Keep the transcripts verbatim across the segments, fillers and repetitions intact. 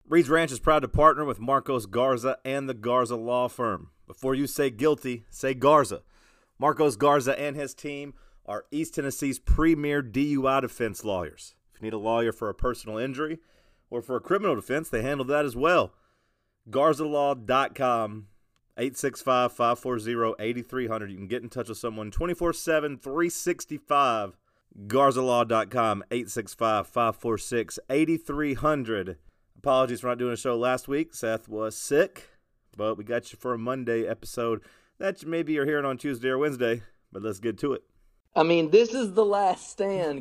Reed's Ranch is proud to partner with Marcos Garza and the Garza Law Firm. Before you say guilty, say Garza. Marcos Garza and his team are East Tennessee's premier D U I defense lawyers. If you need a lawyer for a personal injury or for a criminal defense, they handle that as well. Garza Law dot com, eight six five, five four zero, eight three zero zero. You can get in touch with someone twenty-four seven, three sixty-five. Garza Law dot com, eight six five, five four six, eight three zero zero. Apologies for not doing a show last week. Seth was sick, but we got you for a Monday episode that maybe you're hearing on Tuesday or Wednesday, but let's get to it. I mean, this is the last stand.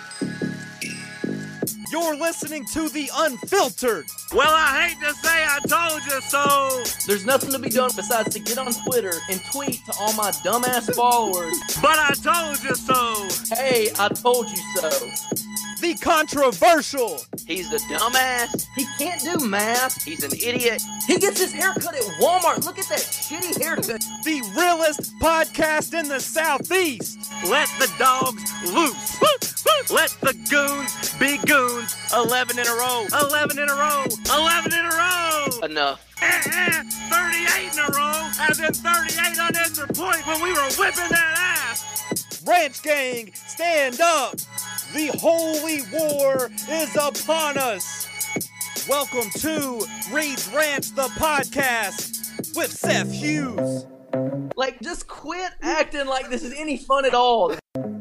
You're listening to The Unfiltered. Well, I hate to say I told you so. There's nothing to be done besides to get on Twitter and tweet to all my dumbass followers. But I told you so. Hey, I told you so. The Controversial. He's a dumbass. He can't do math. He's an idiot. He gets his haircut at Walmart. Look at that shitty haircut. The realest podcast in the Southeast. Let the dogs loose. Let the goons be goons. Eleven in a row. Eleven in a row. Eleven in a row. Enough. Eh, eh, thirty-eight in a row. As in thirty-eight unanswered point when we were whipping that ass. Ranch Gang, stand up. The holy war is upon us. Welcome to Reed's Ranch, the podcast with Seth Hughes. Like, just quit acting like this is any fun at all.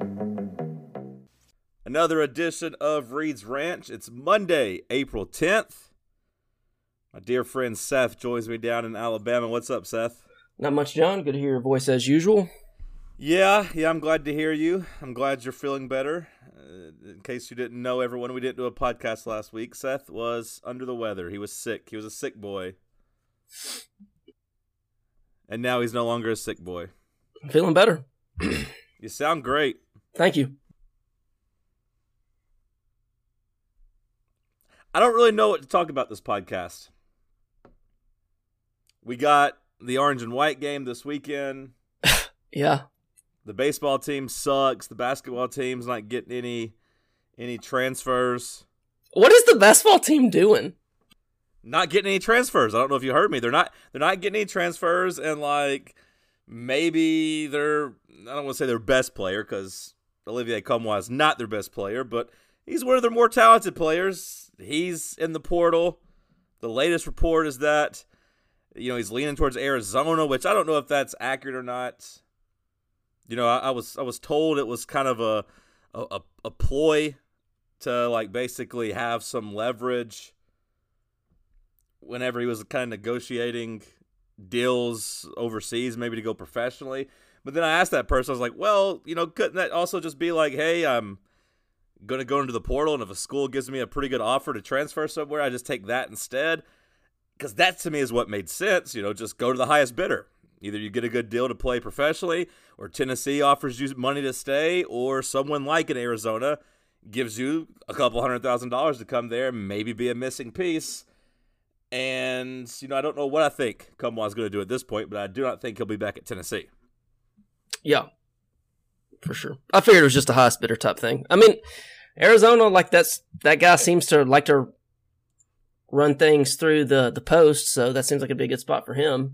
Another edition of Reed's Ranch. It's Monday, April tenth. My dear friend Seth joins me down in Alabama. What's up, Seth? Not much, John. Good to hear your voice as usual. Yeah, yeah, I'm glad to hear you. I'm glad you're feeling better. Uh, in case you didn't know, everyone, we didn't do a podcast last week. Seth was under the weather. He was sick. He was a sick boy. And now he's no longer a sick boy. I'm feeling better. You sound great. Thank you. I don't really know what to talk about this podcast. We got the orange and white game this weekend. Yeah. The baseball team sucks. The basketball team's not getting any any transfers. What is the basketball team doing? Not getting any transfers. I don't know if you heard me. They're not they're not getting any transfers, and like maybe they're I don't want to say their best player because Olivier Nkamhoua is not their best player, but he's one of their more talented players. He's in the portal. The latest report is that you know he's leaning towards Arizona, which I don't know if that's accurate or not. You know, I, I was I was told it was kind of a, a a ploy to like basically have some leverage whenever he was kind of negotiating deals overseas, maybe to go professionally. But then I asked that person, I was like, well, you know, couldn't that also just be like, hey, I'm going to go into the portal, and if a school gives me a pretty good offer to transfer somewhere, I just take that instead? Because that to me is what made sense, you know, just go to the highest bidder. Either you get a good deal to play professionally, or Tennessee offers you money to stay, or someone like in Arizona gives you a couple hundred thousand dollars to come there and maybe be a missing piece. And, you know, I don't know what I think Nkamhoua's going to do at this point, but I do not think he'll be back at Tennessee. Yeah, for sure. I figured it was just a highest bidder type thing. I mean, Arizona, like that's that guy seems to like to run things through the, the post, so that seems like a big good spot for him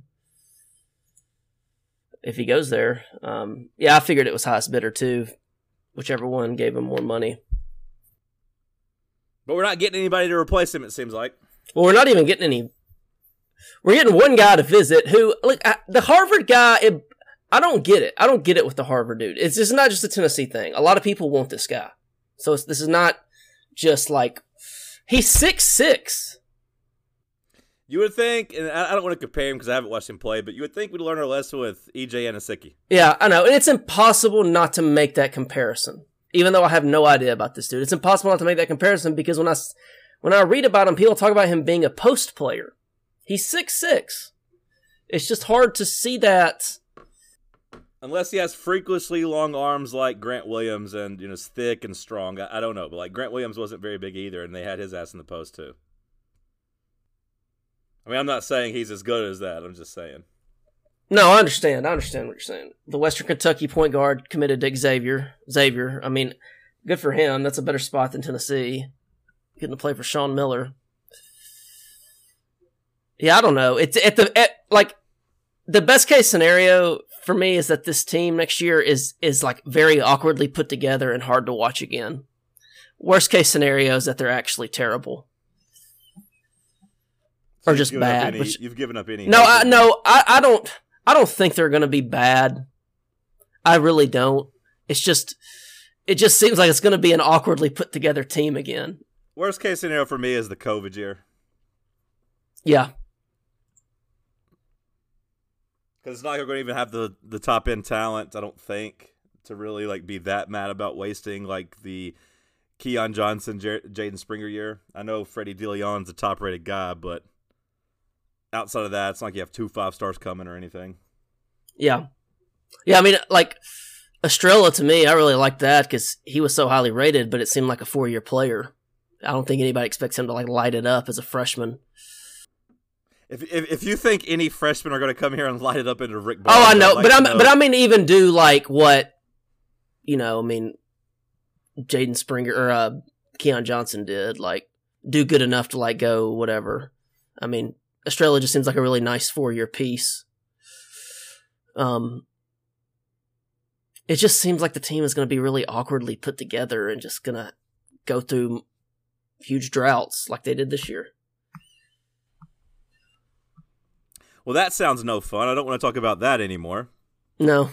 if he goes there. Um, yeah, I figured it was highest bidder too, whichever one gave him more money. But we're not getting anybody to replace him, it seems like. Well, we're not even getting any. We're getting one guy to visit who, look, I, the Harvard guy, it, I don't get it. I don't get it with the Harvard dude. It's just not just a Tennessee thing. A lot of people want this guy. So it's, this is not just like, he's six six. You would think, and I don't want to compare him because I haven't watched him play, but you would think we'd learn our lesson with E J Anosike. Yeah, I know. And it's impossible not to make that comparison. Even though I have no idea about this dude. It's impossible not to make that comparison because when I, when I read about him, people talk about him being a post player. He's six six. It's just hard to see that. Unless he has freakishly long arms like Grant Williams and, you know, is thick and strong. I, I don't know. But, like, Grant Williams wasn't very big either, and they had his ass in the post, too. I mean, I'm not saying he's as good as that. I'm just saying. No, I understand. I understand what you're saying. The Western Kentucky point guard committed to Xavier. Xavier, I mean, good for him. That's a better spot than Tennessee. Getting to play for Sean Miller. Yeah, I don't know. It's at the at, like the best case scenario for me is that this team next year is is like very awkwardly put together and hard to watch again. Worst case scenario is that they're actually terrible. So or just given up bad. any- Which, you've given up any. no, hope I, in- no, I, I don't. I don't think they're going to be bad. I really don't. It's just, it just seems like it's going to be an awkwardly put together team again. Worst case scenario for me is the COVID year. Yeah, Because it's not going to even have the, the top end talent, I don't think, to really like be that mad about wasting like the Keon Johnson, J- Jaden Springer year. I know Freddie DeLeon's a top rated guy, but outside of that, it's not like you have two five stars coming or anything. yeah, yeah. I mean, like Estrella to me, I really liked that because he was so highly rated, but it seemed like a four year player. I don't think anybody expects him to like light it up as a freshman. If if, if you think any freshmen are going to come here and light it up into Rick Oh, Barnes, I I'd know, like but to I'm know. but I mean, even do like what you know. I mean, Jaden Springer or uh, Keon Johnson did, like do good enough to like go whatever. I mean, Estrella just seems like a really nice four year piece. Um, it just seems like the team is going to be really awkwardly put together and just going to go through huge droughts like they did this year. Well, that sounds no fun. I don't want to talk about that anymore. No,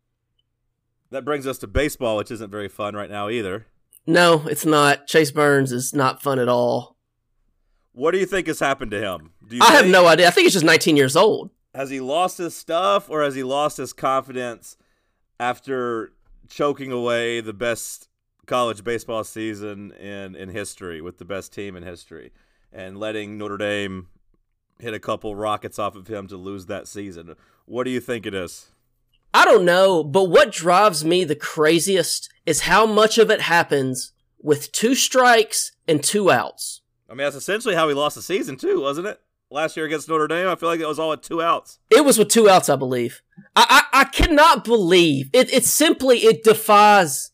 That brings us to baseball, which isn't very fun right now either. no, it's not. Chase Burns is not fun at all. What do you think has happened to him? Do you I have think- no idea. I think he's just nineteen years old. Has he lost his stuff, or has he lost his confidence after choking away the best college baseball season in, in history with the best team in history and letting Notre Dame hit a couple rockets off of him to lose that season? What do you think it is? I don't know, but what drives me the craziest is how much of it happens with two strikes and two outs. I mean, that's essentially how he lost the season too, wasn't it? Last year against Notre Dame, I feel like it was all at two outs. It was with two outs, I believe. I I, I cannot believe it. It simply it defies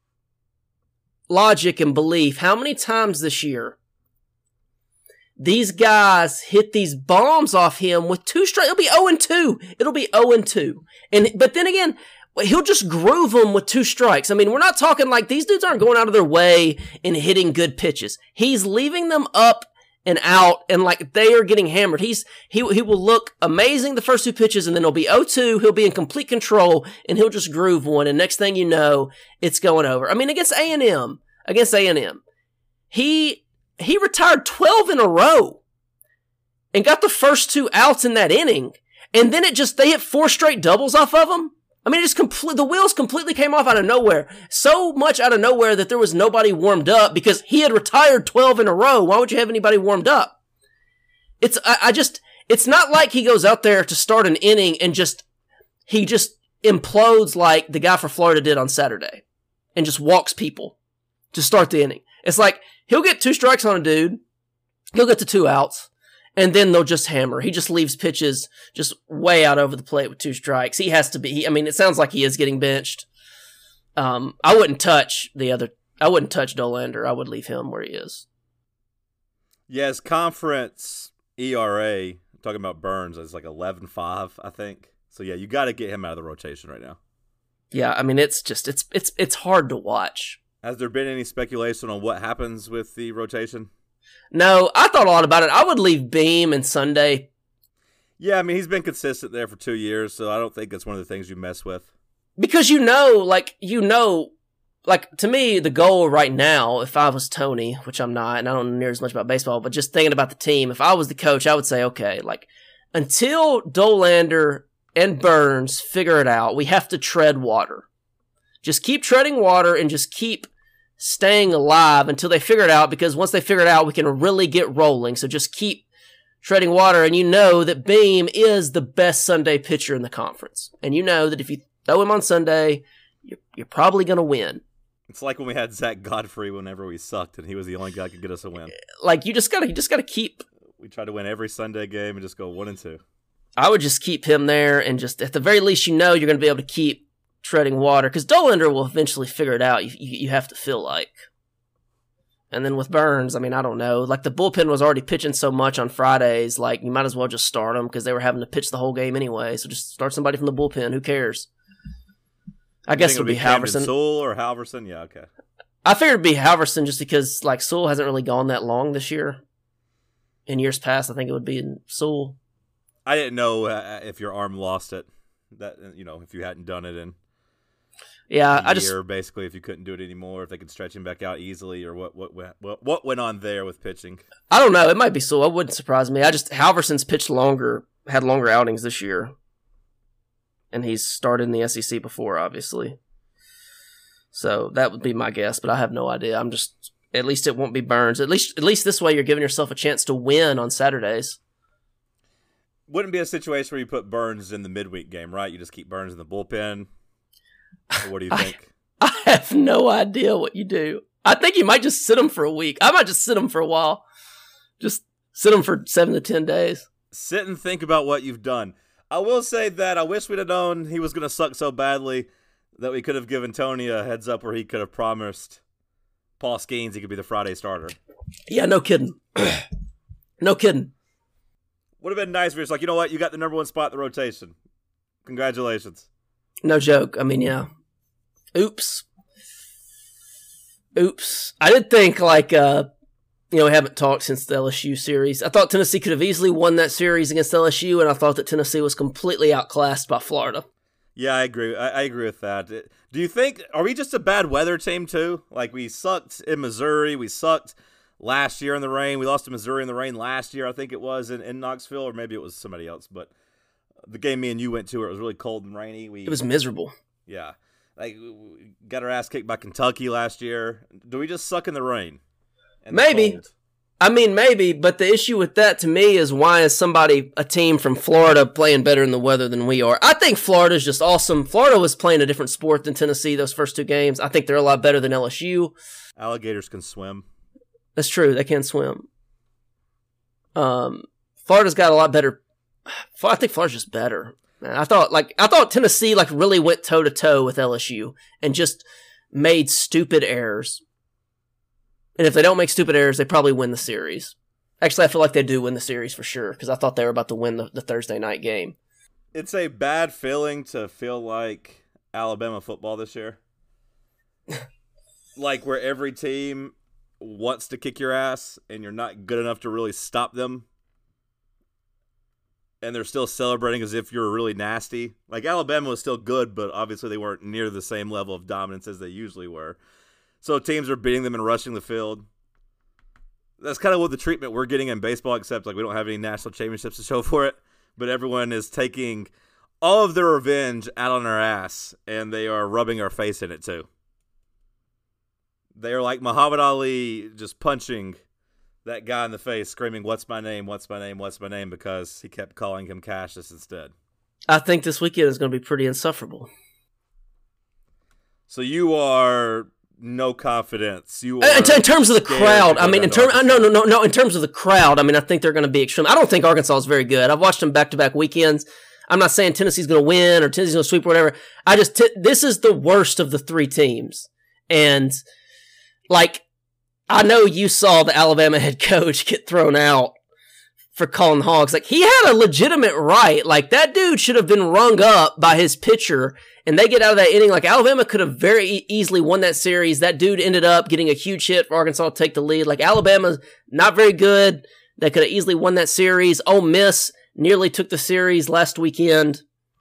logic and belief. How many times this year these guys hit these bombs off him with two straight? It'll be zero and two. It'll be zero and two. And but then again, he'll just groove them with two strikes. I mean, we're not talking like these dudes aren't going out of their way and hitting good pitches. He's leaving them up and out, and like they are getting hammered. He's he he will look amazing the first two pitches, and then it'll be oh two. He'll be in complete control, and he'll just groove one. And next thing you know, it's going over. I mean, against A and M, against A and M, he he retired twelve in a row, and got the first two outs in that inning, and then it just they hit four straight doubles off of him. I mean, it just complete the wheels completely came off out of nowhere. So much out of nowhere that there was nobody warmed up because he had retired twelve in a row. Why would you have anybody warmed up? It's, I, I just, it's not like he goes out there to start an inning and just, he just implodes like the guy for Florida did on Saturday and just walks people to start the inning. It's like, he'll get two strikes on a dude. He'll get to two outs. And then they'll just hammer. He just leaves pitches just way out over the plate with two strikes. He has to be. He, I mean, it sounds like he is getting benched. Um, I wouldn't touch the other. I wouldn't touch Dolander. I would leave him where he is. Yeah, his conference E R A, talking about Burns, is like eleven five, I think. So yeah, you got to get him out of the rotation right now. Yeah, I mean, it's just it's it's it's hard to watch. Has there been any speculation on what happens with the rotation? No, I thought a lot about it. I would leave Beam and Sunday. Yeah, I mean, he's been consistent there for two years, so I don't think that's one of the things you mess with. Because you know, like, you know, like, to me, the goal right now, if I was Tony, which I'm not, and I don't know near as much about baseball, but just thinking about the team, if I was the coach, I would say, okay, like, until Dolander and Burns figure it out, we have to tread water. Just keep treading water and just keep staying alive until they figure it out, because once they figure it out, we can really get rolling. So just keep treading water, and you know that Beam is the best Sunday pitcher in the conference. And you know that if you throw him on Sunday, you're, you're probably going to win. It's like when we had Zach Godfrey whenever we sucked, and he was the only guy who could get us a win. Like, you just gotta, you just gotta keep. We tried to win every Sunday game and just go one and two. I would just keep him there, and just at the very least, you know, you're going to be able to keep treading water, because Dolander will eventually figure it out. You, you, you have to feel like, And then with Burns, I mean, I don't know. Like, the bullpen was already pitching so much on Fridays, like, you might as well just start them because they were having to pitch the whole game anyway. So just start somebody from the bullpen. Who cares? I You guess think it'll be Camden Halverson. Sewell or Halverson? Yeah, okay. I figured it'd be Halverson just because, like, Sewell hasn't really gone that long this year. In years past, I think it would be in Sewell. I didn't know uh, if your arm lost it. That you know, if you hadn't done it in Yeah, a I just year, basically, if you couldn't do it anymore, if they could stretch him back out easily, or what what what what went on there with pitching. I don't know. It might be Sewell. It wouldn't surprise me. I just Halverson's pitched longer, had longer outings this year, and he's started in the S E C before, obviously. So that would be my guess, but I have no idea. I'm just at least it won't be Burns. At least at least this way, you're giving yourself a chance to win on Saturdays. Wouldn't be a situation where you put Burns in the midweek game, right? You just keep Burns in the bullpen. Or what do you think? I, I have no idea what you do. I think you might just sit him for a week. I might just sit him for a while. Just sit him for seven to ten days. Sit and think about what you've done. I will say that I wish we'd have known he was going to suck so badly that we could have given Tony a heads up where he could have promised Paul Skeens he could be the Friday starter. Yeah, no kidding. No kidding. Would have been nice if he was like, you know what, you got the number one spot in the rotation. Congratulations. No joke. I mean, yeah. Oops. Oops. I did think, like, uh, you know, we haven't talked since the L S U series. I thought Tennessee could have easily won that series against L S U, and I thought that Tennessee was completely outclassed by Florida. Yeah, I agree. I, I agree with that. Do you think, are we just a bad weather team too? Like, we sucked in Missouri. We sucked last year in the rain. We lost to Missouri in the rain last year, I think it was, in, in Knoxville, or maybe it was somebody else. But the game me and you went to where it was really cold and rainy. We, It was miserable. Yeah. Like, we got our ass kicked by Kentucky last year. Do we just suck in the rain? And the Maybe. cold? I mean, maybe, but the issue with that to me is why is somebody, a team from Florida, playing better in the weather than we are? I think Florida's just awesome. Florida was playing a different sport than Tennessee those first two games. I think they're a lot better than L S U. Alligators can swim. That's true. They can swim. Um, Florida's got a lot better. I think Florida's just better. I thought, like, I thought Tennessee, like, really went toe to toe with L S U and just made stupid errors. And if they don't make stupid errors, they probably win the series. Actually, I feel like they do win the series for sure because I thought they were about to win the, the Thursday night game. It's a bad feeling to feel like Alabama football this year. Like, where every team wants to kick your ass and you're not good enough to really stop them. And they're still celebrating as if you're really nasty. Like, Alabama was still good, but obviously they weren't near the same level of dominance as they usually were. So teams are beating them and rushing the field. That's kind of what the treatment we're getting in baseball, except like we don't have any national championships to show for it. But everyone is taking all of their revenge out on our ass, and they are rubbing our face in it too. They are like Muhammad Ali just punching that guy in the face, screaming, "What's my name? What's my name? What's my name?" because he kept calling him Cassius instead. I think this weekend is going to be pretty insufferable. So you are no confidence. You are in, in terms of the crowd, I mean, in terms, no, no, no, no. In terms of the crowd, I mean, I think they're going to be extreme. I don't think Arkansas is very good. I've watched them back to back weekends. I'm not saying Tennessee's going to win or Tennessee's going to sweep or whatever. I just t- this is the worst of the three teams, and like I know you saw the Alabama head coach get thrown out for calling the Hogs. Like, he had a legitimate right. Like, that dude should have been rung up by his pitcher, and they get out of that inning. Like, Alabama could have very e- easily won that series. That dude ended up getting a huge hit for Arkansas to take the lead. Like, Alabama's not very good. They could have easily won that series. Ole Miss nearly took the series last weekend.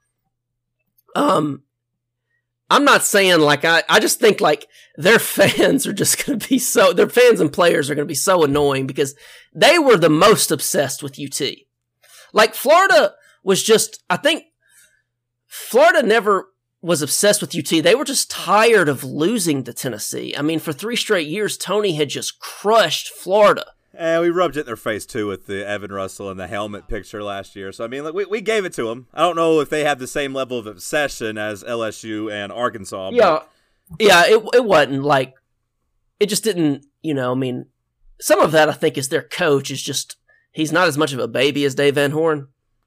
Um, I'm not saying, like, I, I just think, like, their fans are just going to be so, their fans and players are going to be so annoying because they were the most obsessed with U T. Like, Florida was just, I think, Florida never was obsessed with U T. They were just tired of losing to Tennessee. I mean, for three straight years, Tony had just crushed Florida. And we rubbed it in their face, too, with the Evan Russell and the helmet picture last year. So, I mean, like, we, we gave it to them. I don't know if they have the same level of obsession as L S U and Arkansas. But Yeah, yeah, it it wasn't, like, it just didn't, you know, I mean, some of that, I think, is their coach is just, he's not as much of a baby as Dave Van Horn.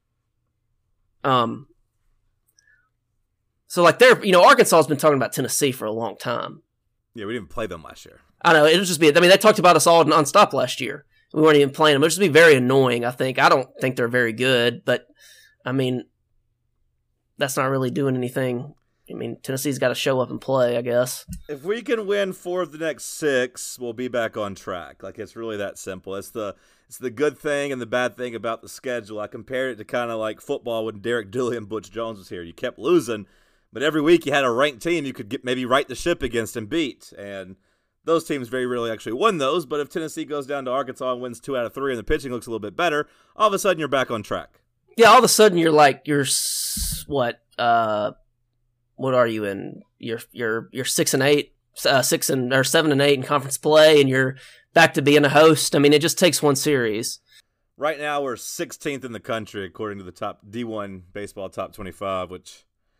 Um, so, like, they're, you know, Arkansas has been talking about Tennessee for a long time. Yeah, we didn't even play them last year. I know, it'll just be, I mean, they talked about us all nonstop last year. We weren't even playing them. It'll just be very annoying, I think. I don't think they're very good, but, I mean, that's not really doing anything. I mean, Tennessee's got to show up and play, I guess. If we can win four of the next six, we'll be back on track. Like, it's really that simple. It's the it's the good thing and the bad thing about the schedule. I compared it to kind of like football when Derek Dooley and Butch Jones was here. You kept losing, but every week you had a ranked team you could get maybe right the ship against and beat. And those teams very rarely actually won those. But if Tennessee goes down to Arkansas and wins two out of three and the pitching looks a little bit better, all of a sudden you're back on track. Yeah, all of a sudden you're like, you're, what, uh... what are you in? You're you're you're six and eight, uh, six and or seven and eight in conference play, and you're back to being a host. I mean, it just takes one series. Right now, we're sixteenth in the country according to the top D one baseball top twenty-five, which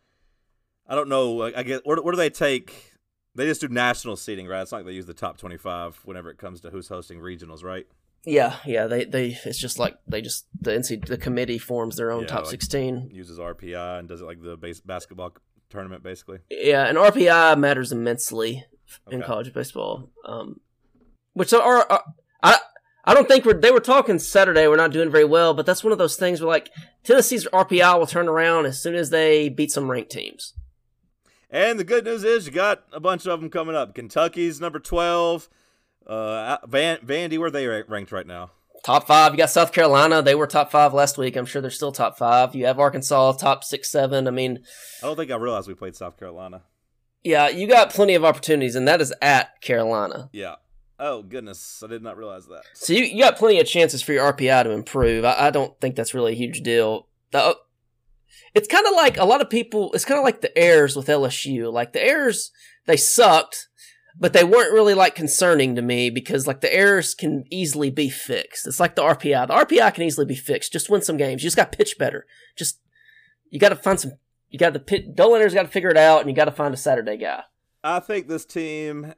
I don't know. I guess where, where do they take? They just do national seeding, right? It's not like they use the top twenty-five whenever it comes to who's hosting regionals, right? Yeah, yeah. They they it's just like they just the N C the committee forms their own Yeah, top like sixteen. Uses R P I and does it like the base basketball tournament, basically. Yeah, and R P I matters immensely in Okay. college baseball. Um, which are, are I I don't think we're they were talking Saturday. We're not doing very well, but that's one of those things where like Tennessee's R P I will turn around as soon as they beat some ranked teams. And the good news is you got a bunch of them coming up. Kentucky's number twelve. Uh, Van Vandy, where are they ranked right now? Top five. You got South Carolina. They were top five last week. I'm sure they're still top five. You have Arkansas, top six, seven. I mean, I don't think I realized we played South Carolina. yeah, you got plenty of opportunities, and that is at Carolina. Yeah. Oh, goodness. I did not realize that. So you, you got plenty of chances for your R P I to improve. I, I don't think that's really a huge deal. The, it's kind of like a lot of people, it's kind of like the errors with L S U. Like the errors, they sucked, but they weren't really like concerning to me because like the errors can easily be fixed. It's like the R P I. The R P I can easily be fixed. Just win some games. You just got to pitch better. Just, you got to find some, you got to pit, Dolander's got to figure it out and you got to find a Saturday guy. I think this team,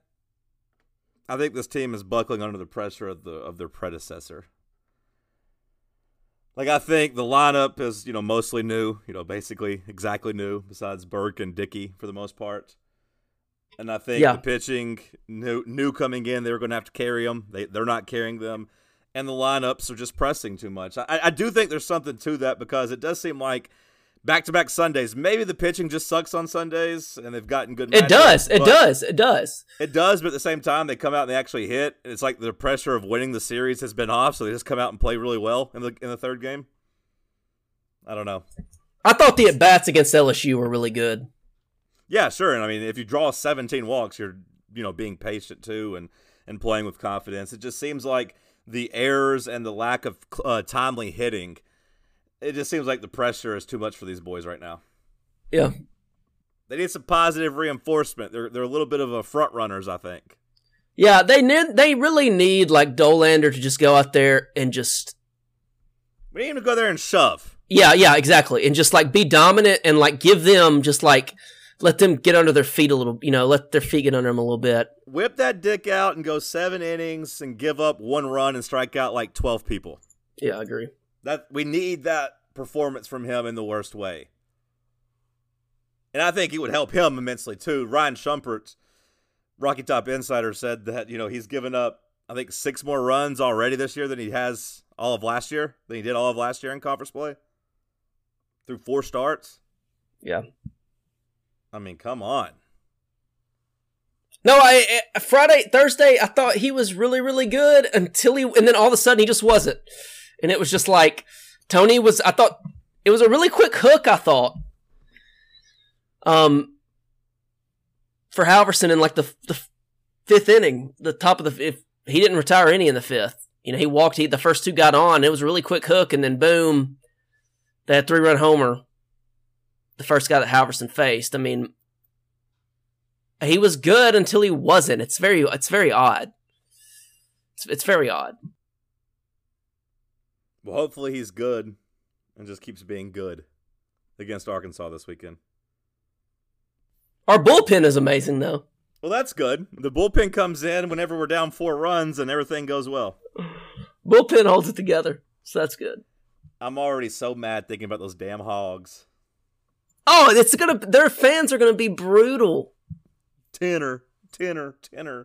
I think this team is buckling under the pressure of the of their predecessor. Like, I think the lineup is, you know, mostly new, you know, basically exactly new, besides Burke and Dickey for the most part. And I think Yeah. the pitching, new, new coming in, they were going to have to carry them. They, they're not carrying them. And the lineups are just pressing too much. I, I do think there's something to that because it does seem like back-to-back Sundays, maybe the pitching just sucks on Sundays and they've gotten good matchups. It does. It but- does. It does. It does, but at the same time, they come out and they actually hit. It's like the pressure of winning the series has been off, so they just come out and play really well in the in the third game. I don't know. I thought the at-bats against L S U were really good. Yeah, sure. And I mean, if you draw seventeen walks, you're you know being patient too and and playing with confidence. It just seems like the errors and the lack of uh, timely hitting. It just seems like the pressure is too much for these boys right now. Yeah. They need some positive reinforcement. They're they're a little bit of a front runners, I think. Yeah, they need, they really need like Dolander to just go out there and just We need him to go there and shove. yeah, yeah, exactly, and just like be dominant and like give them just like let them get under their feet a little, you know, let their feet get under them a little bit. Whip that dick out and go seven innings and give up one run and strike out like twelve people. Yeah, I agree. That we need that performance from him in the worst way. And I think it would help him immensely too. Ryan Shumpert, Rocky Top Insider, said that, you know, he's given up, I think, six more runs already this year than he has all of last year, than he did all of last year in conference play. Through four starts. Yeah. I mean, come on. No, I, I Friday, Thursday, I thought he was really, really good until he, and then all of a sudden he just wasn't. And it was just like, Tony was, I thought, it was a really quick hook, I thought. Um, for Halverson in like the the fifth inning, the top of the, if he didn't retire any in the fifth. You know, he walked, he, the first two got on, it was a really quick hook, and then boom, that three-run homer, the first guy that Halverson faced. I mean, he was good until he wasn't. It's very, it's very odd. It's, it's very odd. Well, hopefully he's good and just keeps being good against Arkansas this weekend. Our bullpen is amazing, though. Well, that's good. The bullpen comes in whenever we're down four runs and everything goes well. Bullpen holds it together, so that's good. I'm already so mad thinking about those damn Hogs. Oh, it's gonna. Their fans are gonna be brutal. Tanner. Tenor, tenor.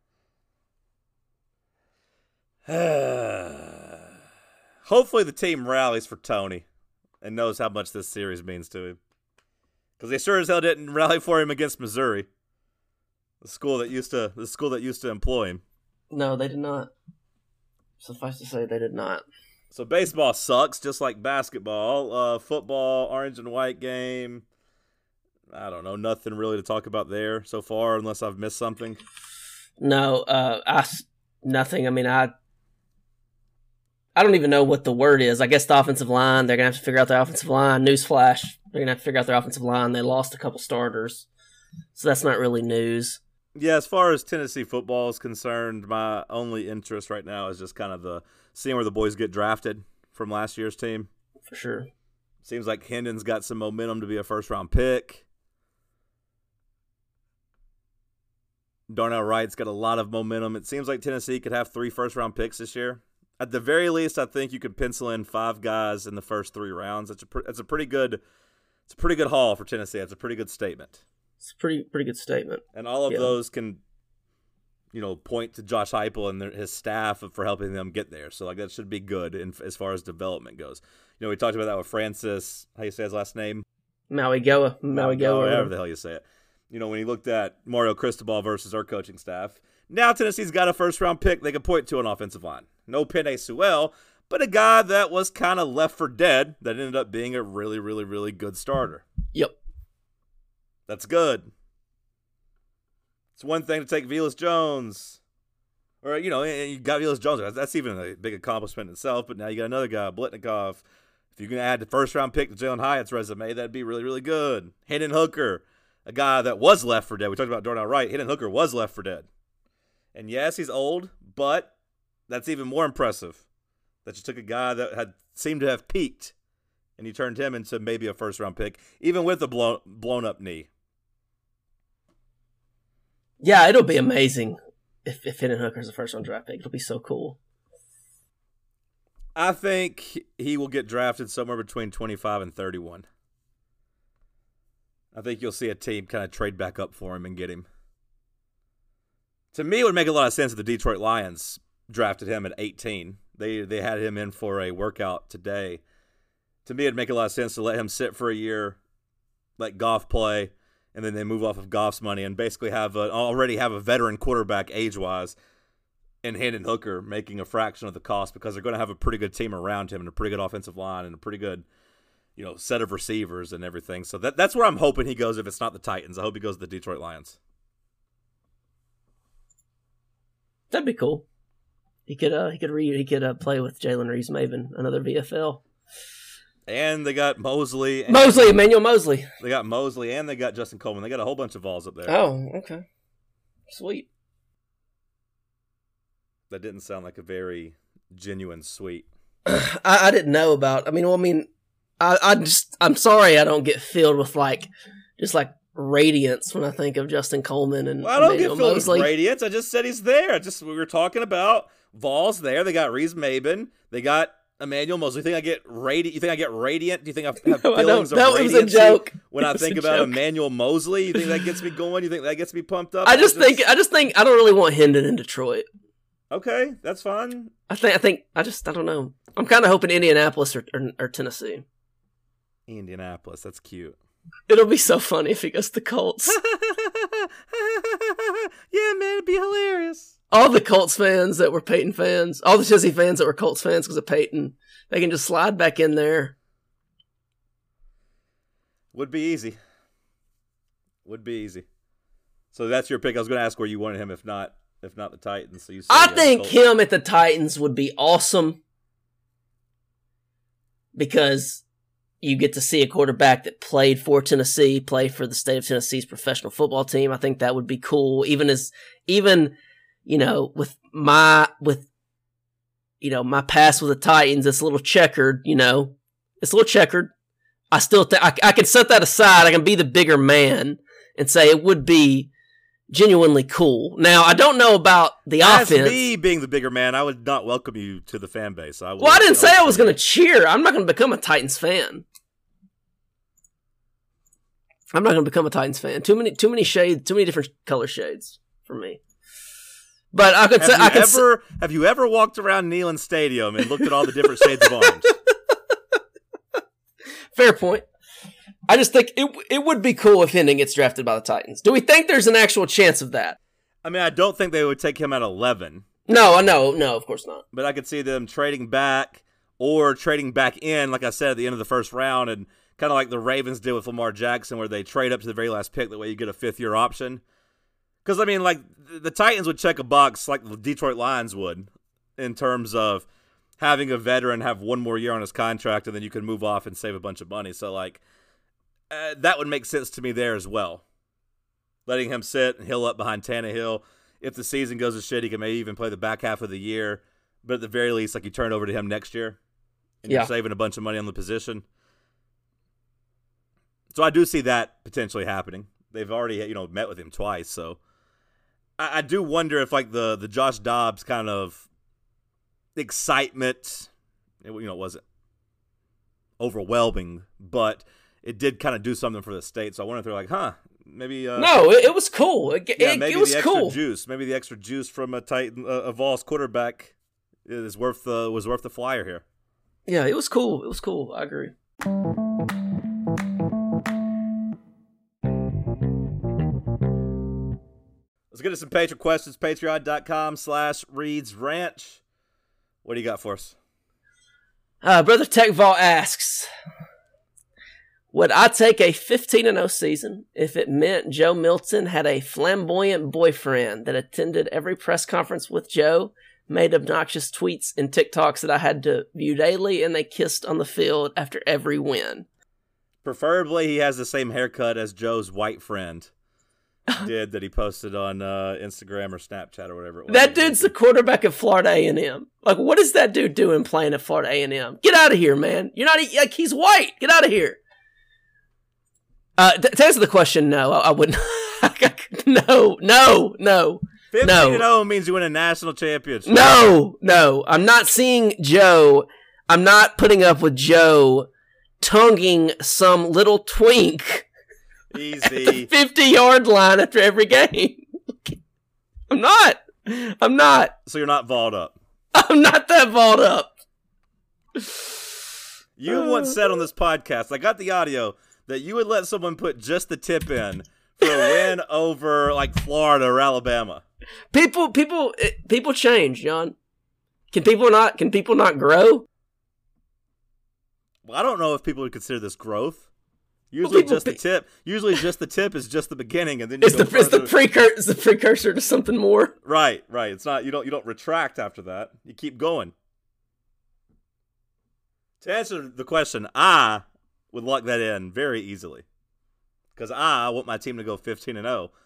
Hopefully the team rallies for Tony and knows how much this series means to him. Because they sure as hell didn't rally for him against Missouri, the school that used to the school that used to employ him. No, they did not. Suffice to say, they did not. So baseball sucks, just like basketball. Uh, football, orange and white game. I don't know, nothing really to talk about there so far, unless I've missed something. No, uh, I nothing. I mean, I. I don't even know what the word is. I guess the offensive line, they're going to have to figure out their offensive line. Newsflash, they're going to have to figure out their offensive line. They lost a couple starters. So that's not really news. Yeah, as far as Tennessee football is concerned, my only interest right now is just kind of the seeing where the boys get drafted from last year's team. For sure. Seems like Hendon's got some momentum to be a first-round pick. Darnell Wright's got a lot of momentum. It seems like Tennessee could have three first-round picks this year. At the very least, I think you could pencil in five guys in the first three rounds. That's a pre- that's a pretty good it's a pretty good haul for Tennessee. It's a pretty good statement. It's a pretty pretty good statement. And all of yeah. those can, you know, point to Josh Heupel and their, his staff for helping them get there. So like that should be good in, as far as development goes. You know, we talked about that with Francis. How you say his last name? Maui Goa. Maui Goa. Whatever the hell you say it. You know, when he looked at Mario Cristobal versus our coaching staff, now Tennessee's got a first-round pick they can point to on offensive line. No Penei Sewell, but a guy that was kind of left for dead that ended up being a really, really, really good starter. Yep. That's good. It's one thing to take Velus Jones. Or, you know, you got Velus Jones. That's even a big accomplishment in itself, but now you got another guy, Blitnikov. If you can add the first-round pick to Jalen Hyatt's resume, that'd be really, really good. Hendon Hooker, a guy that was left for dead. We talked about Darnell Wright. Hendon Hooker was left for dead. And yes, he's old, but that's even more impressive that you took a guy that had seemed to have peaked and you turned him into maybe a first-round pick, even with a blown, blown-up knee. Yeah, it'll be amazing if, if Hendon Hooker's a first-round draft pick. It'll be so cool. I think he will get drafted somewhere between twenty-five and thirty-one. I think you'll see a team kind of trade back up for him and get him. To me, it would make a lot of sense if the Detroit Lions drafted him at eighteen. They they had him in for a workout today. To me, it'd make a lot of sense to let him sit for a year, let Goff play, and then they move off of Goff's money and basically have a, already have a veteran quarterback age-wise and Hendon Hooker making a fraction of the cost because they're going to have a pretty good team around him and a pretty good offensive line and a pretty good, you know, set of receivers and everything. So that that's where I'm hoping he goes if it's not the Titans. I hope he goes to the Detroit Lions. That'd be cool. He could uh he could re- he could uh, play with Jalen Reeves-Maven, another V F L. And they got Mosley. And Mosley, Emmanuel Mosley. They got Mosley and they got Justin Coleman. They got a whole bunch of Vols up there. Oh, okay. Sweet. That didn't sound like a very genuine sweet. I, I didn't know about. I mean, well, I mean, I, I just I'm sorry I don't get filled with like just like radiance when I think of Justin Coleman and well, I don't Emmanuel get filled Mosley. with radiance. I just said he's there. I just we were talking about Vols there. They got Reeves-Maben. They got Emmanuel Mosley. You think I get radiant? You think I get radiant? Do you think I have No, I feelings don't. of That was a radiancy joke. when It I was think a about joke. Emmanuel Mosley? You think that gets me going? You think that gets me pumped up? I just I'm think I just think I don't really want Hendon in Detroit. Okay, that's fine. I think I think I just I don't know. I'm kind of hoping Indianapolis or, or or Tennessee. Indianapolis, that's cute. It'll be so funny if he goes to the Colts. Yeah, man, it'd be hilarious. All the Colts fans that were Peyton fans, all the Chizzy fans that were Colts fans because of Peyton, they can just slide back in there. Would be easy. Would be easy. So that's your pick. I was going to ask where you wanted him, if not, if not the Titans. So you said, I yeah, think Colts. him at the Titans would be awesome because you get to see a quarterback that played for Tennessee, played for the state of Tennessee's professional football team. I think that would be cool. Even as, even, you know, with my, with, you know, my past with the Titans, it's a little checkered, you know, it's a little checkered. I still think I, I can set that aside. I can be the bigger man and say it would be genuinely cool. Now, I don't know about the As offense. me being the bigger man, I would not welcome you to the fan base. I would, Well, I didn't say I was would- going to cheer. I'm not going to become a Titans fan. I'm not going to become a Titans fan. Too many, too many shades, too many different color shades. for me. But I could have say you I could ever s- have you ever walked around Neyland Stadium and looked at all the different shades of orange? Fair point. I just think it it would be cool if Hendon gets drafted by the Titans. Do we think there's an actual chance of that? I mean, I don't think they would take him at eleven. No, no, no, of course not. But I could see them trading back or trading back in, like I said, at the end of the first round, and kind of like the Ravens did with Lamar Jackson, where they trade up to the very last pick. That way you get a fifth-year option. Because, I mean, like, the Titans would check a box like the Detroit Lions would in terms of having a veteran have one more year on his contract, and then you can move off and save a bunch of money. So, like, uh, that would make sense to me there as well. Letting him sit and heal up behind Tannehill. If the season goes to shit, he can maybe even play the back half of the year. But at the very least, like, you turn over to him next year, and Yeah. you're saving a bunch of money on the position. So I do see that potentially happening. They've already, you know, met with him twice. So I, I do wonder if, like, the, the Josh Dobbs kind of excitement, it, you know, it wasn't overwhelming, but it did kind of do something for the state. So I wonder if they're like, huh, maybe. Uh, No, it, it was cool. It, yeah, it, maybe it was the extra cool. juice, maybe the extra juice from a Titan, uh, a Vols quarterback is worth the was worth the flyer here. Yeah, it was cool. It was cool. I agree. Let's get to some Patreon questions. Patreon.com slash Reed's Ranch. What do you got for us? Uh, Brother Techval asks, would I take a fifteen and oh season if it meant Joe Milton had a flamboyant boyfriend that attended every press conference with Joe, made obnoxious tweets and TikToks that I had to view daily, and they kissed on the field after every win? Preferably he has the same haircut as Joe's white friend did that he posted on uh, Instagram or Snapchat or whatever it was. That dude's the quarterback at Florida A and M. Like, what is that dude doing playing at Florida A and M? Get out of here, man. You're not, like, he's white. Get out of here. Uh, to, to answer the question, no, I, I wouldn't. no, no, no. fifteen no. and oh means you win a national championship. No, no. I'm not seeing Joe. I'm not putting up with Joe tonguing some little twink Easy. fifty-yard line after every game. I'm not. I'm not. So you're not balled up. I'm not that balled up. You once said on this podcast, I got the audio, that you would let someone put just the tip in for a win over, like, Florida or Alabama. People, people, it, people change, John. Can people not? Can people not grow? Well, I don't know if people would consider this growth. Usually, people- just the tip. Usually, just the tip is just the beginning, and then you It's go the it's the further. precursor. It's the precursor to something more. Right, right. It's not you don't you don't retract after that. You keep going. To answer the question, I would lock that in very easily, because I want my team to go fifteen and oh.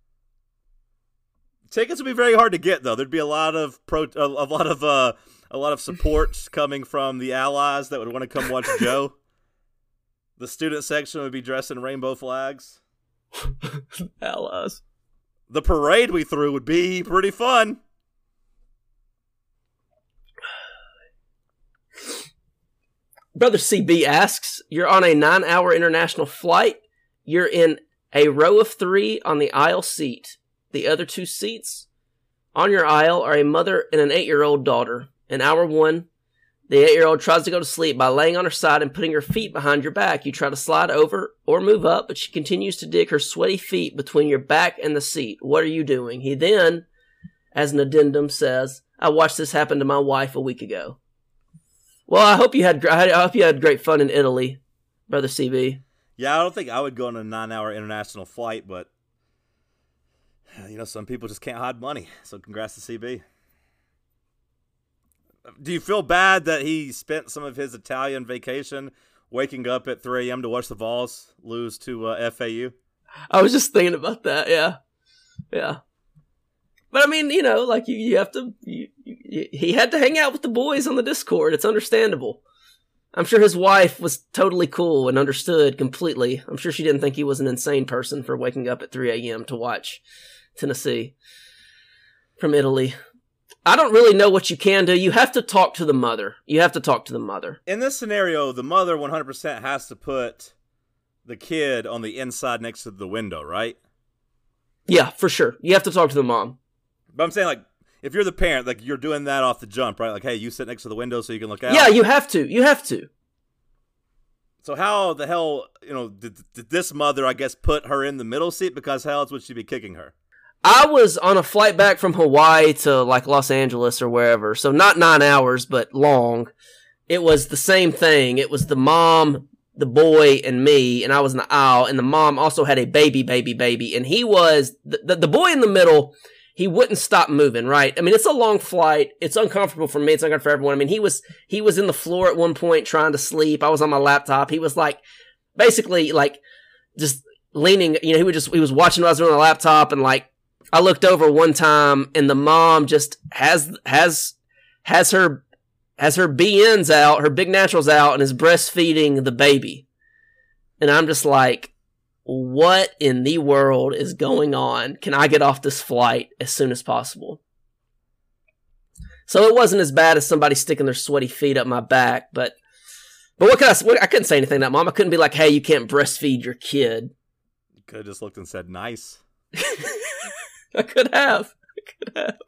Tickets would be very hard to get, though. There'd be a lot of pro, a, a lot of uh, a lot of support coming from the allies that would want to come watch Joe. The student section would be dressed in rainbow flags. Allies. The parade we threw would be pretty fun. Brother C B asks, you're on a nine-hour international flight. You're in a row of three on the aisle seat. The other two seats on your aisle are a mother and an eight-year-old daughter. In hour one, the eight-year-old tries to go to sleep by laying on her side and putting her feet behind your back. You try to slide over or move up, but she continues to dig her sweaty feet between your back and the seat. What are you doing? He then, as an addendum, says, I watched this happen to my wife a week ago. Well, I hope you had I hope you had great fun in Italy, Brother C B. Yeah, I don't think I would go on a nine-hour international flight, but you know, some people just can't hide money. So congrats to C B. Do you feel bad that he spent some of his Italian vacation waking up at three a.m. to watch the Vols lose to uh, F A U? I was just thinking about that, yeah. Yeah. But I mean, you know, like you, you have to, you, you, he had to hang out with the boys on the Discord. It's understandable. I'm sure his wife was totally cool and understood completely. I'm sure she didn't think he was an insane person for waking up at three a.m. to watch Tennessee from Italy. I don't really know what you can do. You have to talk to the mother. You have to talk to the mother. In this scenario, the mother one hundred percent has to put the kid on the inside next to the window, right? Yeah, for sure. You have to talk to the mom. But I'm saying, like, if you're the parent, like, you're doing that off the jump, right? Like, hey, you sit next to the window so you can look out. Yeah, you have to. You have to. So how the hell, you know, did, did this mother, I guess, put her in the middle seat? Because how else would she be kicking her? I was on a flight back from Hawaii to, like, Los Angeles or wherever. So not nine hours, but long. It was the same thing. It was the mom, the boy, and me, and I was in the aisle. And the mom also had a baby, baby, baby. And he was, the, the, the boy in the middle, he wouldn't stop moving, right? I mean, it's a long flight. It's uncomfortable for me. It's uncomfortable for everyone. I mean, he was, he was in the floor at one point trying to sleep. I was on my laptop. He was, like, basically, like, just leaning, you know, he was just, he was watching what I was doing on the laptop, and, like, I looked over one time, and the mom just has has has her has her B Ns out, her big naturals out, and is breastfeeding the baby. And I'm just like, what in the world is going on? Can I get off this flight as soon as possible? So it wasn't as bad as somebody sticking their sweaty feet up my back, but but what could I? What, I couldn't say anything to that mom. I couldn't be like, hey, you can't breastfeed your kid. You could have just looked and said, nice. I could have. I could have.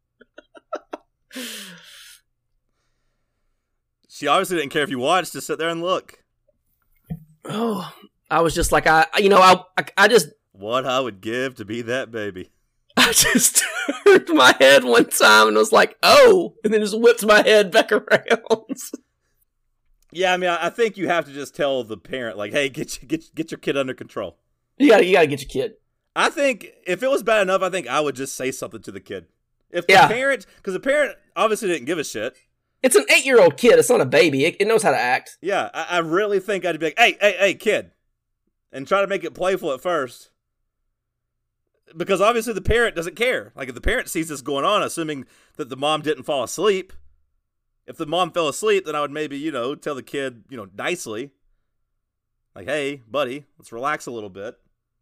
She obviously didn't care if you watched. Just sit there and look. Oh, I was just like, I, you know, I, I, I just, What I would give to be that baby. I just turned my head one time and was like, oh, and then just whipped my head back around. Yeah, I mean, I I think you have to just tell the parent, like, hey, get your, get get your kid under control. You gotta, you gotta get your kid. I think if it was bad enough, I think I would just say something to the kid. If the Yeah. parent, because the parent obviously didn't give a shit. It's an eight-year-old kid. It's not a baby. It, it knows how to act. Yeah, I, I really think I'd be like, hey, hey, hey, kid. And try to make it playful at first. Because obviously the parent doesn't care. Like, if the parent sees this going on, assuming that the mom didn't fall asleep, if the mom fell asleep, then I would maybe, you know, tell the kid, you know, nicely. Like, hey, buddy, let's relax a little bit.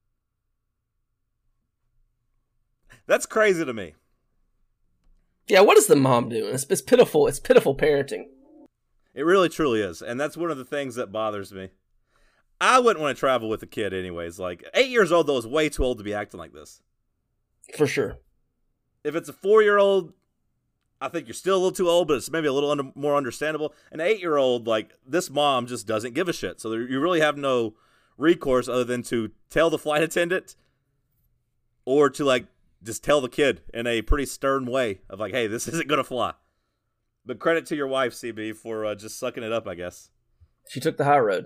That's crazy to me. Yeah, what is the mom doing? It's, it's pitiful. It's pitiful parenting. It really, truly is. And that's one of the things that bothers me. I wouldn't want to travel with a kid anyways. Like, eight years old, though, is way too old to be acting like this. For sure. If it's a four-year-old, I think you're still a little too old, but it's maybe a little under, more understandable. An eight-year-old, like, this mom just doesn't give a shit. So there, you really have no recourse other than to tell the flight attendant or to, like, just tell the kid in a pretty stern way of like, hey, this isn't going to fly. But credit to your wife, C B, for uh, just sucking it up, I guess. She took the high road.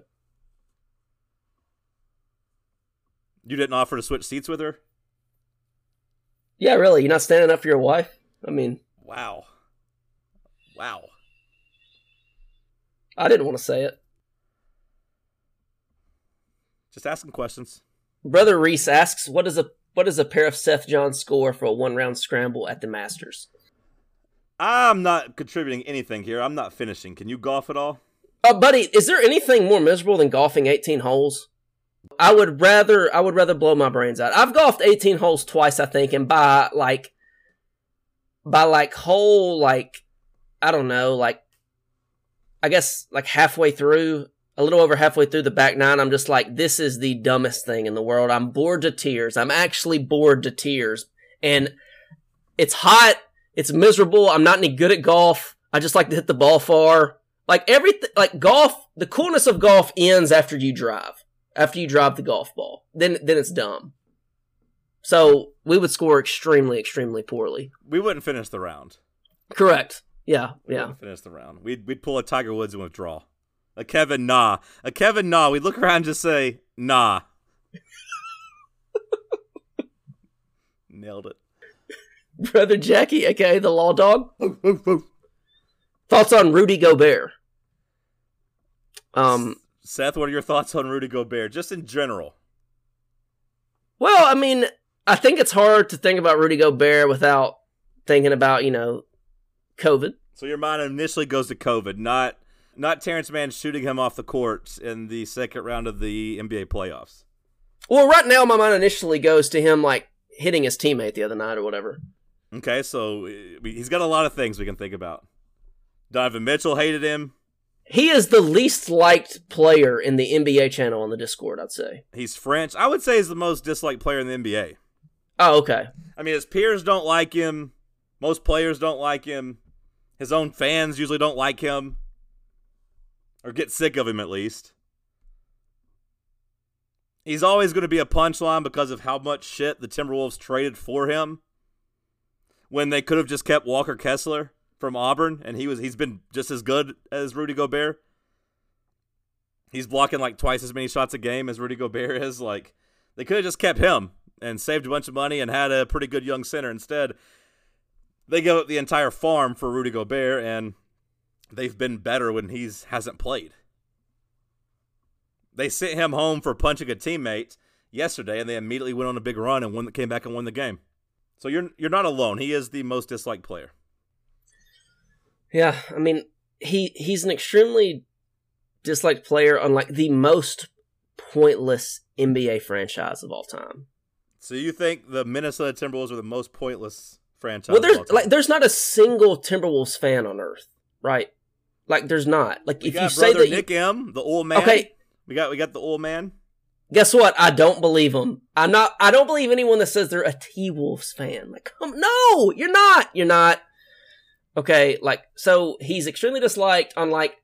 You didn't offer to switch seats with her? Yeah, really? You're not standing up for your wife? I mean... Wow. Wow. I didn't want to say it. Just asking questions. Brother Reese asks, what is a what is a pair of Seth Johns score for a one-round scramble at the Masters? I'm not contributing anything here. I'm not finishing. Can you golf at all? Uh, buddy, is there anything more miserable than golfing eighteen holes? I would rather I would rather blow my brains out. I've golfed eighteen holes twice, I think, and by like by like hole like I don't know, like I guess like halfway through, a little over halfway through the back nine, I'm just like, this is the dumbest thing in the world. I'm bored to tears. I'm actually bored to tears. And it's hot. It's miserable. I'm not any good at golf. I just like to hit the ball far. Like everything, like golf, the coolness of golf ends after you drive. After you drive the golf ball. Then, then it's dumb. So we would score extremely, extremely poorly. We wouldn't finish the round. Correct. Yeah, We yeah. wouldn't finish the round. We'd, we'd pull a Tiger Woods and withdraw. A Kevin Nah. A Kevin Nah. We'd look around and just say, nah. Nailed it. Brother Jackie, aka the Law Dog. Thoughts on Rudy Gobert? Um, Seth, what are your thoughts on Rudy Gobert, just in general? well, I mean, I think it's hard to think about Rudy Gobert without thinking about, you know, COVID. So your mind initially goes to COVID, not not Terrence Mann shooting him off the court in the second round of the N B A playoffs. Well, right now, my mind initially goes to him, like, hitting his teammate the other night or whatever. Okay, so uh, he's got a lot of things we can think about. Donovan Mitchell hated him. He is the least liked player in the N B A channel on the Discord, I'd say. He's French. I would say he's the most disliked player in the N B A. Oh, okay. I mean, his peers don't like him. Most players don't like him. His own fans usually don't like him. Or get sick of him, at least. He's always going to be a punchline because of how much shit the Timberwolves traded for him when they could have just kept Walker Kessler from Auburn, and he was he's been just as good as Rudy Gobert. He's blocking like twice as many shots a game as Rudy Gobert is. Like, they could have just kept him and saved a bunch of money and had a pretty good young center. Instead, they give up the entire farm for Rudy Gobert, and they've been better when he's hasn't played. They sent him home for punching a teammate yesterday, and they immediately went on a big run and won, came back and won the game. So you're you're not alone. He is the most disliked player. Yeah, I mean, he he's an extremely disliked player on like the most pointless N B A franchise of all time. So you think the Minnesota Timberwolves are the most pointless franchise? Well, there's of all time? like there's not a single Timberwolves fan on earth, right? Like, there's not. Like, we if got you say that, Nick you, M, the old man. okay, we got we got the old man. Guess what? I don't believe him. I'm not. I don't believe anyone that says they're a T-Wolves fan. Like, come, no, you're not. You're not. Okay, like, so he's extremely disliked on like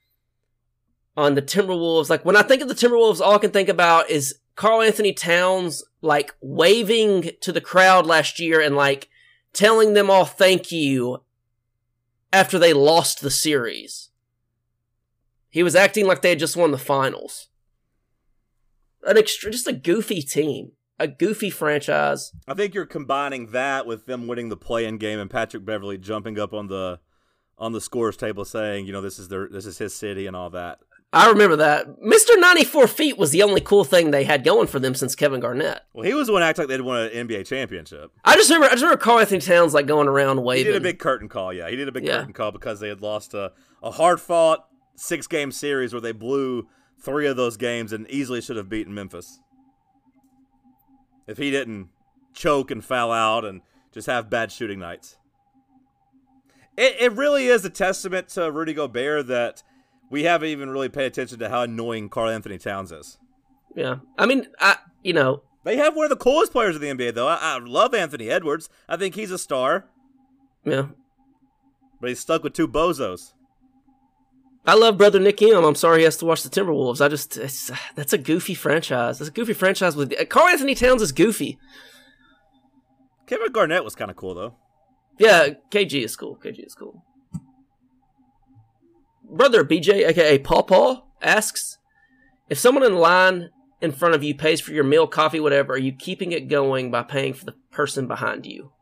on the Timberwolves. Like, when I think of the Timberwolves, all I can think about is Karl Anthony Towns like waving to the crowd last year and like telling them all thank you after they lost the series. He was acting like they had just won the finals. An extra, just a goofy team, a goofy franchise. I think you're combining that with them winning the play-in game and Patrick Beverley jumping up on the on the scores table saying, you know, this is their this is his city and all that. I remember that. Mister ninety-four feet was the only cool thing they had going for them since Kevin Garnett. Well, he was the one acting like they'd won an N B A championship. I just remember, I just remember Karl Anthony Towns like going around waving. He did a big curtain call, yeah. He did a big Yeah. curtain call because they had lost a, a hard-fought six-game series where they blew three of those games and easily should have beaten Memphis. If he didn't choke and foul out and just have bad shooting nights. It, it really is a testament to Rudy Gobert that we haven't even really paid attention to how annoying Karl Anthony Towns is. Yeah. I mean, I, you know. They have one of the coolest players in the N B A, though. I, I love Anthony Edwards. I think he's a star. Yeah. But he's stuck with two bozos. I love brother Nick M. I'm sorry he has to watch the Timberwolves. I just, it's, that's a goofy franchise. That's a goofy franchise with, Karl Anthony Towns is goofy. Kevin Garnett was kind of cool, though. Yeah, K G is cool. K G is cool. Brother B J, aka Paw Paw, asks, if someone in line in front of you pays for your meal, coffee, whatever, are you keeping it going by paying for the person behind you?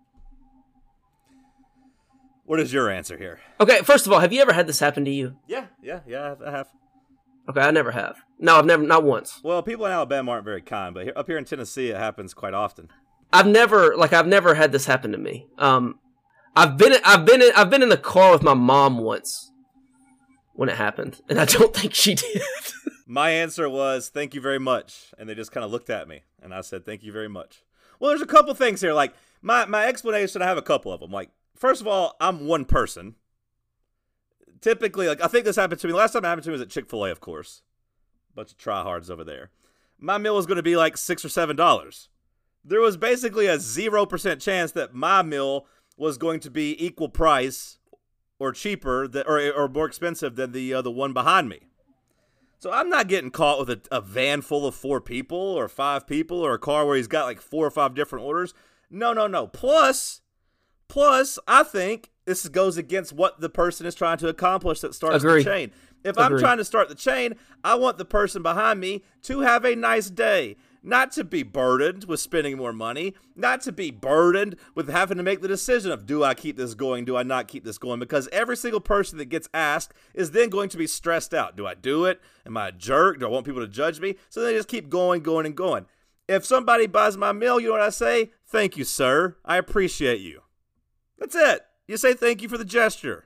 What is your answer here? Okay, first of all, have you ever had this happen to you? Yeah, yeah, yeah, I have. Okay, I never have. No, I've never, not once. Well, people in Alabama aren't very kind, but here, up here in Tennessee, it happens quite often. I've never, like, I've never had this happen to me. Um, I've been, I've been, in, I've been in the car with my mom once when it happened, and I don't think she did. My answer was, thank you very much, and they just kind of looked at me, and I said, thank you very much. Well, there's a couple things here. Like, my, my explanation, I have a couple of them. Like, first of all, I'm one person. Typically, like, I think this happened to me. The last time it happened to me was at Chick-fil-A, of course. Bunch of tryhards over there. My meal was going to be like six or seven dollars. There was basically a zero percent chance that my meal was going to be equal price or cheaper that, or or more expensive than the uh, the one behind me. So I'm not getting caught with a, a van full of four people or five people or a car where he's got like four or five different orders. No, no, no. Plus, plus, I think this goes against what the person is trying to accomplish that starts Agree. the chain. If Agree. I'm trying to start the chain, I want the person behind me to have a nice day. Not to be burdened with spending more money, not to be burdened with having to make the decision of, do I keep this going, do I not keep this going? Because every single person that gets asked is then going to be stressed out. Do I do it? Am I a jerk? Do I want people to judge me? So they just keep going, going, and going. If somebody buys my meal, you know what I say? Thank you, sir. I appreciate you. That's it. You say thank you for the gesture.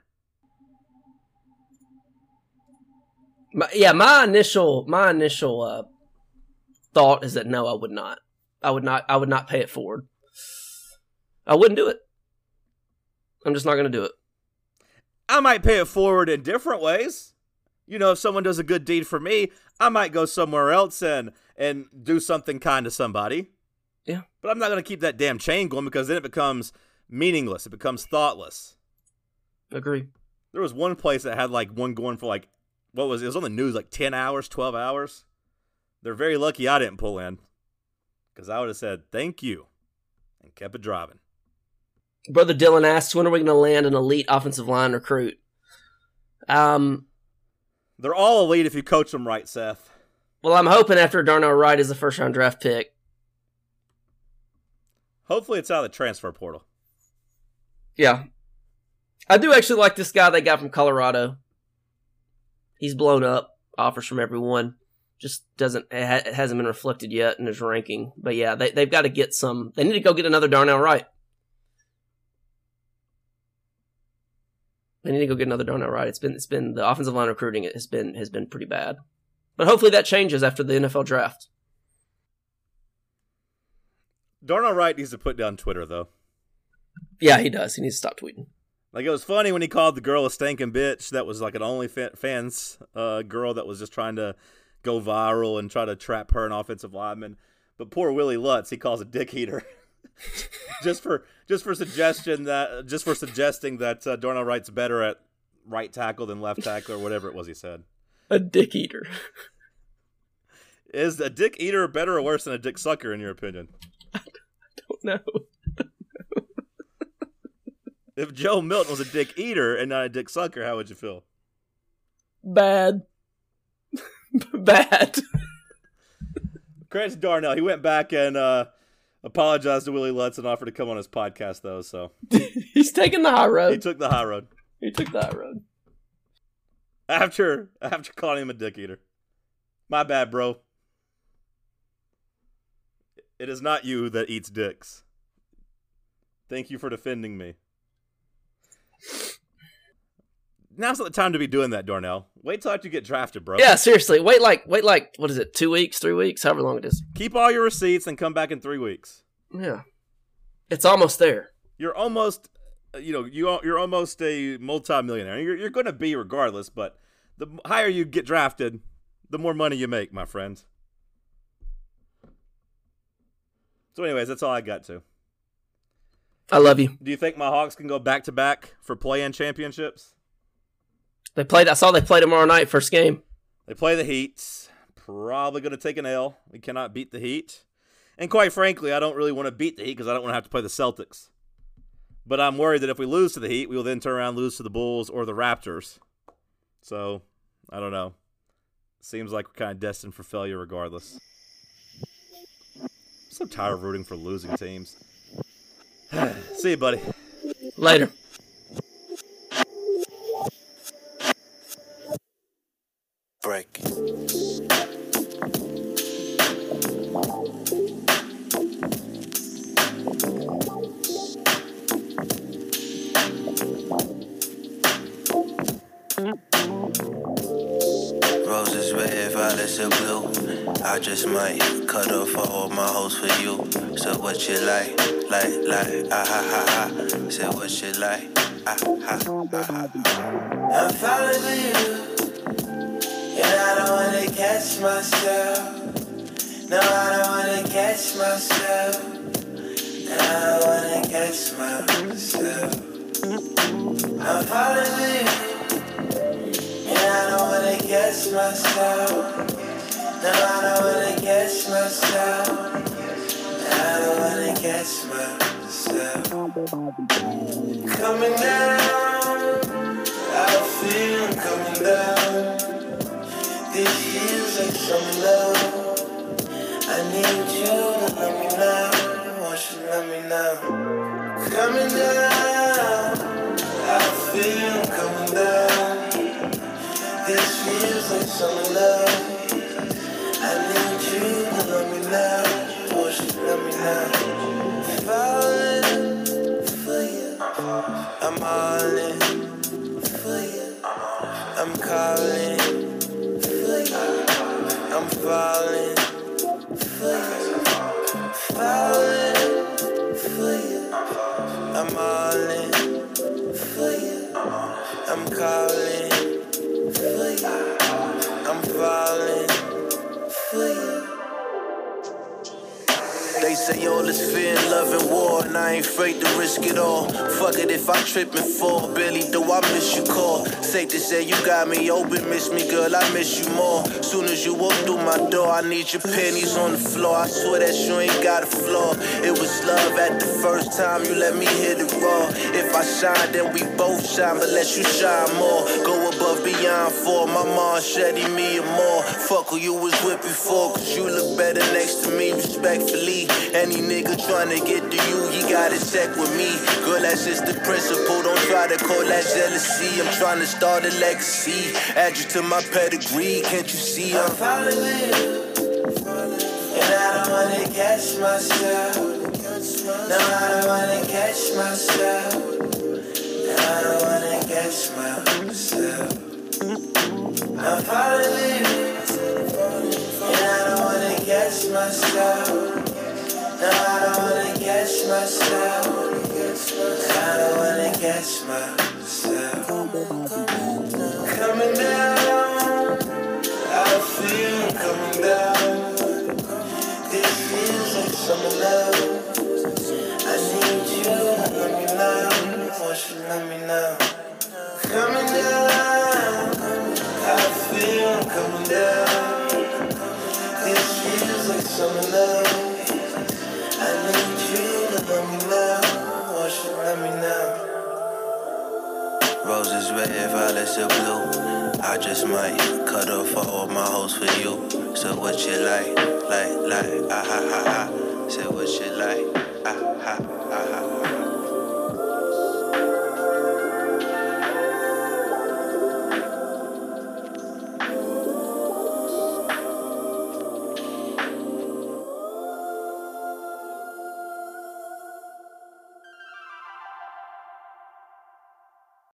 My, yeah, my initial, my initial uh, thought is that no, I would not. I would not. I would not pay it forward. I wouldn't do it. I'm just not going to do it. I might pay it forward in different ways. You know, if someone does a good deed for me, I might go somewhere else and and do something kind to somebody. Yeah. But I'm not going to keep that damn chain going because then it becomes meaningless. It becomes thoughtless. Agree. There was one place that had like one going for like, what was it? It was on the news like ten hours, twelve hours. They're very lucky I didn't pull in because I would have said thank you and kept it driving. Brother Dylan asks, when are we going to land an elite offensive line recruit? Um, They're all elite if you coach them right, Seth. Well, I'm hoping after Darnell Wright is a first-round draft pick. Hopefully it's out of the transfer portal. Yeah. I do actually like this guy they got from Colorado. He's blown up. Offers from everyone. Just doesn't, it, ha- it hasn't been reflected yet in his ranking. But yeah, they, they've got to get some, they need to go get another Darnell Wright. They need to go get another Darnell Wright. It's been, it's been, the offensive line recruiting has been, has been pretty bad. But hopefully that changes after the N F L draft. Darnell Wright needs to put down Twitter, though. Yeah, he does. He needs to stop tweeting. Like, it was funny when he called the girl a stinking bitch. That was like an OnlyFans uh, girl that was just trying to go viral and try to trap her an offensive lineman. But poor Willie Lutz, he calls a dick eater. just for just for suggestion that just for suggesting that uh, Darnell Wright's better at right tackle than left tackle or whatever it was he said. A dick eater. Is a dick eater better or worse than a dick sucker in your opinion? I don't know. If Joe Milton was a dick eater and not a dick sucker, how would you feel? Bad. Bad. Credit to Darnell. He went back and uh, apologized to Willie Lutz and offered to come on his podcast, though. So he's taking the high road. He took the high road. He took the high road. After after calling him a dick eater. My bad, bro. It is not you that eats dicks. Thank you for defending me. Now's not the time to be doing that, Darnell. Wait till after you get drafted, bro. Yeah, seriously. Wait like, wait like, what is it, two weeks, three weeks, however long it is. Keep all your receipts and come back in three weeks. Yeah. It's almost there. You're almost, you know, you, you're almost a multimillionaire. You're, you're going to be regardless, but the higher you get drafted, the more money you make, my friend. So anyways, that's all I got to. I love you. Do you think my Hawks can go back-to-back for play-in championships? They played. I saw they play tomorrow night, first game. They play the Heat. Probably going to take an L. We cannot beat the Heat. And quite frankly, I don't really want to beat the Heat because I don't want to have to play the Celtics. But I'm worried that if we lose to the Heat, we will then turn around and lose to the Bulls or the Raptors. So, I don't know. Seems like we're kind of destined for failure regardless. I'm so tired of rooting for losing teams. See you, buddy. Later. Break. Roses red, violets are blue. I just might cut off all my hoes for you. So what you like, like, like, ah ha ha ha. Say what you like, ah ha ha ha. I'm falling for you, and I don't wanna catch myself. No, I don't wanna catch myself. No, I don't wanna catch myself. I'm falling for you, and I don't wanna catch myself. No, I don't wanna catch myself. I don't wanna catch myself. Coming down, I feel coming down. This feels like some love. I need you to let me know. Won't you let me know? Coming down, I feel coming down. This feels like some love. I need you to let me know. Won't you let me know? Falling for you. I'm all in for you. I'm calling for you. I'm falling for you. Falling for you. I'm all in for you. I'm calling for you. I'm falling for you. They They say all is fear and love and war, and I ain't afraid to risk it all. Fuck it if I trip and fall, barely do I miss you call. Safe to say you got me open, miss me girl, I miss you more. Soon as you walk through my door, I need your panties on the floor. I swear that you ain't got a flaw. It was love at the first time you let me hit it raw. If I shine, then we both shine, but let you shine more. Go above beyond for my mom, Shetty, me and more. Fuck who you was with before, cause you look better next to me, respectfully. Any nigga tryna get to you, he gotta check with me. Girl, that's just the principle, don't try to call that jealousy. I'm tryna start a legacy, add you to my pedigree, can't you see I'm falling with you? And I don't wanna catch myself. No, I don't wanna catch myself. No, I don't wanna catch myself. I'm falling with you. And I don't wanna catch myself. No, I don't wanna catch myself. I don't wanna catch myself. Coming down, I feel coming down. This feels like summer love. I need you to let me know. Won't you let me know? Coming down, I feel coming down. This feels like summer love. I need you to let me know. Won't you let me know? Roses red, violets are blue. I just might cut off all my hoes for you. So what you like, like, like, ah ha ha ha. Say what you like, ah ha ha ha.